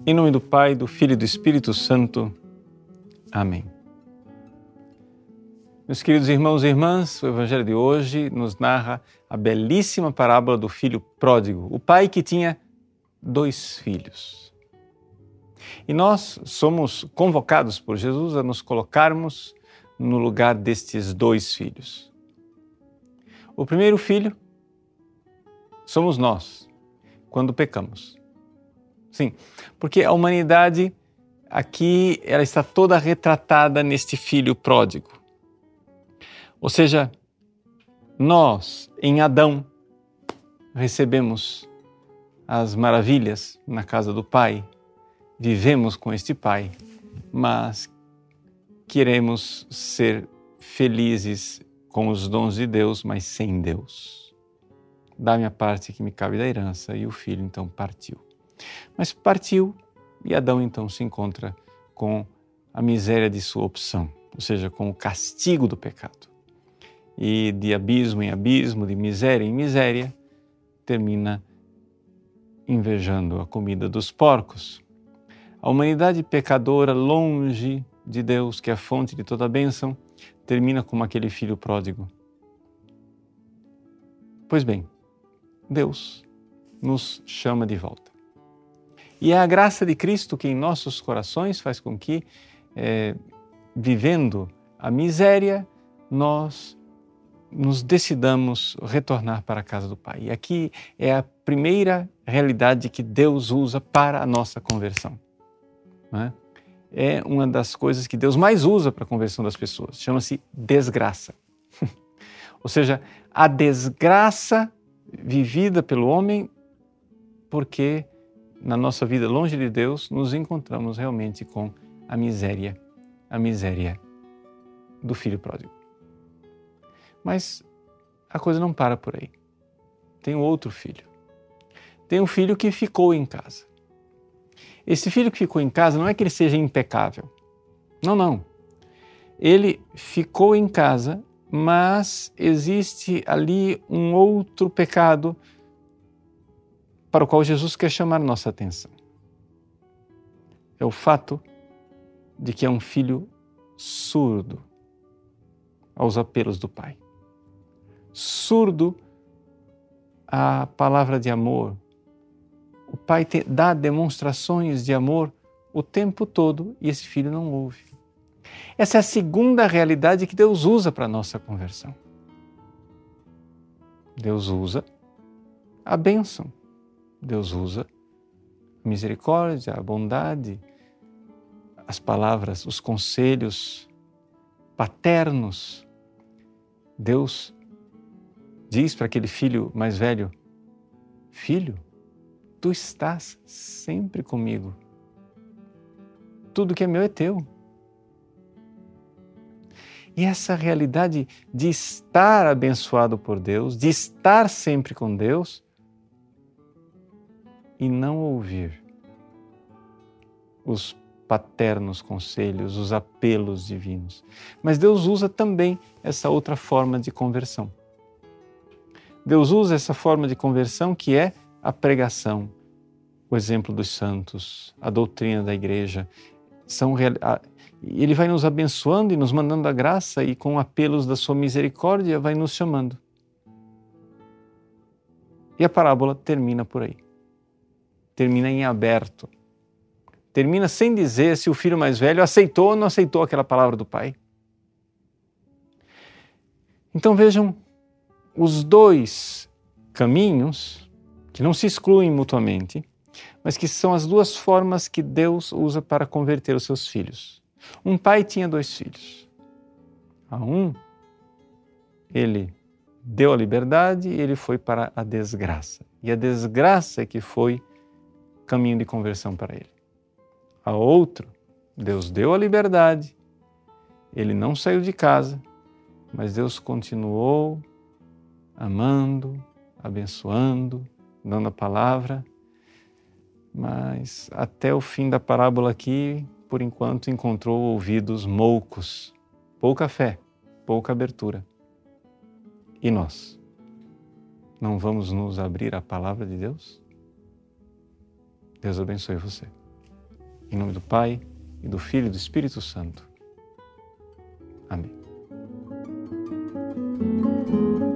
Em nome do Pai, do Filho e do Espírito Santo. Amém. Meus queridos irmãos e irmãs, o Evangelho de hoje nos narra a belíssima parábola do filho pródigo, o pai que tinha 2 filhos. E nós somos convocados por Jesus a nos colocarmos no lugar destes 2 filhos. O primeiro filho somos nós, quando pecamos. Sim, porque a humanidade aqui ela está toda retratada neste filho pródigo. Ou seja, nós, em Adão, recebemos as maravilhas na casa do Pai, vivemos com este Pai, mas queremos ser felizes com os dons de Deus, mas sem Deus. Dá-me a parte que me cabe da herança, e o filho então partiu. Mas partiu e Adão então se encontra com a miséria de sua opção, ou seja, com o castigo do pecado. E de abismo em abismo, de miséria em miséria, termina invejando a comida dos porcos. A humanidade pecadora, longe de Deus, que é a fonte de toda a bênção, termina como aquele filho pródigo. Pois bem, Deus nos chama de volta. E é a graça de Cristo que em nossos corações faz com que, vivendo a miséria, nós nos decidamos retornar para a casa do Pai. E aqui é a primeira realidade que Deus usa para a nossa conversão. Não é? É uma das coisas que Deus mais usa para a conversão das pessoas. Chama-se desgraça. Ou seja, a desgraça vivida pelo homem porque na nossa vida longe de Deus nos encontramos realmente com a miséria do filho pródigo. Mas a coisa não para por aí. Tem outro filho. Tem um filho que ficou em casa. Esse filho que ficou em casa não é que ele seja impecável. Não. Ele ficou em casa, mas existe ali um outro pecado para o qual Jesus quer chamar nossa atenção. É o fato de que é um filho surdo aos apelos do Pai. Surdo à palavra de amor. O Pai dá demonstrações de amor o tempo todo e esse filho não ouve. Essa é a segunda realidade que Deus usa para a nossa conversão. Deus usa a bênção. Deus usa a misericórdia, a bondade, as palavras, os conselhos paternos. Deus diz para aquele filho mais velho: filho, tu estás sempre comigo. Tudo que é meu é teu. E essa realidade de estar abençoado por Deus, de estar sempre com Deus, e não ouvir os paternos conselhos, os apelos divinos. Mas Deus usa também essa outra forma de conversão. Deus usa essa forma de conversão que é a pregação, o exemplo dos santos, a doutrina da igreja. Ele vai nos abençoando e nos mandando a graça e com apelos da sua misericórdia vai nos chamando. E a parábola termina por aí. Termina em aberto. Termina sem dizer se o filho mais velho aceitou ou não aceitou aquela palavra do Pai. Então vejam os 2 caminhos que não se excluem mutuamente, mas que são as 2 formas que Deus usa para converter os seus filhos. Um pai tinha 2 filhos. A um, ele deu a liberdade e ele foi para a desgraça. E a desgraça é que foi caminho de conversão para ele. A outro, Deus deu a liberdade, ele não saiu de casa, mas Deus continuou amando, abençoando, dando a palavra, mas até o fim da parábola aqui, por enquanto, encontrou ouvidos moucos, pouca fé, pouca abertura. E nós? Não vamos nos abrir à palavra de Deus? Deus abençoe você. Em nome do Pai, e do Filho e do Espírito Santo. Amém.